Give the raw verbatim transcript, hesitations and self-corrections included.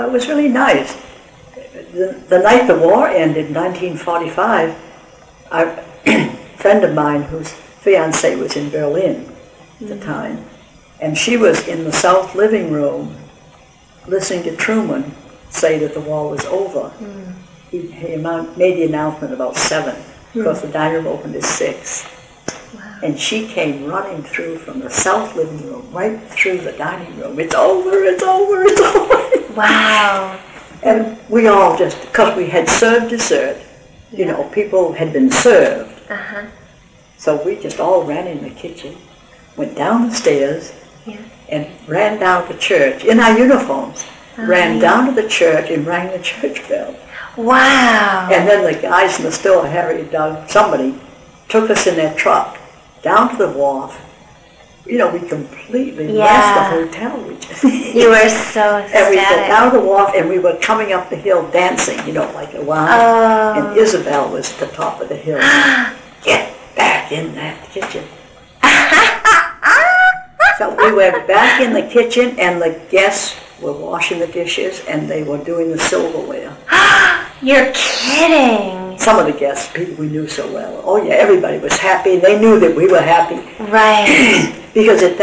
It was really nice. The, the night the war ended in nineteen forty-five, a friend of mine whose fiance was in Berlin at the time, and she was in the south living room listening to Truman say that the war was over. Mm. He, he made the announcement about seven, mm. because the dining room opened at six. Wow. And she came running through from the south living room, right through the dining room. It's over, it's over, it's over. Wow. And we all just, because we had served dessert, you Yeah. know, people had been served. Uh-huh. So we just all ran in the kitchen, went down the stairs, Yeah. and ran down to church in our uniforms. Oh, ran yeah. down to the church and rang the church bell. Wow. And then the guys in the store, Harry, Doug, somebody, took us in their truck down to the wharf. You know, we completely Yeah. left the hotel. We just You were so And we went ecstatic. down the wharf, and we were coming up the hill dancing, you know, like a line. Oh. And Isabel was at the top of the hill. Get back in that kitchen. So we went back in the kitchen, and the guests were washing the dishes, and they were doing the silverware. You're kidding. Some of the guests, people we knew so well. Oh yeah, everybody was happy. They knew that we were happy. Right. Because at